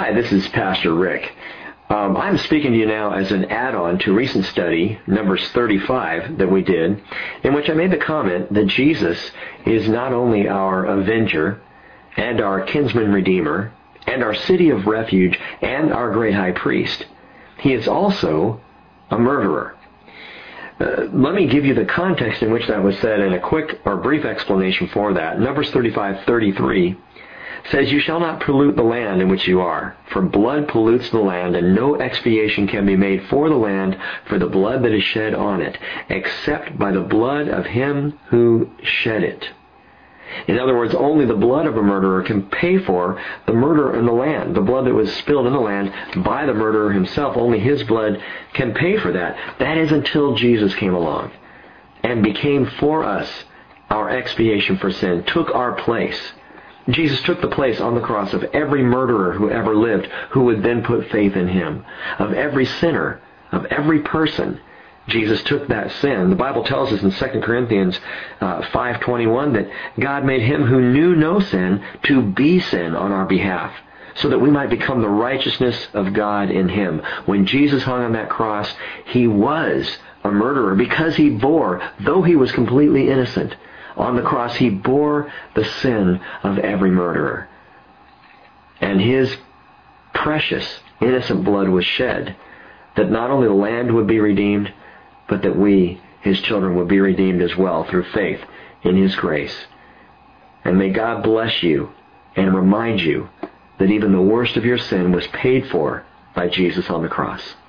Hi, this is Pastor Rick. I'm speaking to you now as an add-on to a recent study, Numbers 35, that we did, in which I made the comment that Jesus is not only our avenger and our kinsman redeemer and our city of refuge and our great high priest. He is also a murderer. Let me give you the context in which that was said and a quick or brief explanation for that. Numbers 35:33 says, "You shall not pollute the land in which you are, for blood pollutes the land, and no expiation can be made for the land for the blood that is shed on it, except by the blood of him who shed it." In other words, only the blood of a murderer can pay for the murder in the land. The blood that was spilled in the land by the murderer himself, only his blood can pay for that. That is until Jesus came along and became for us our expiation for sin, took our place. Jesus took the place on the cross of every murderer who ever lived, who would then put faith in him. Of every sinner, of every person, Jesus took that sin. The Bible tells us in 2 Corinthians 5:21 that God made him who knew no sin to be sin on our behalf, so that we might become the righteousness of God in him. When Jesus hung on that cross, he was a murderer because he bore, though he was completely innocent, on the cross he bore the sin of every murderer. And his precious, innocent blood was shed, that not only the land would be redeemed, but that we, his children, would be redeemed as well through faith in his grace. And may God bless you and remind you that even the worst of your sin was paid for by Jesus on the cross.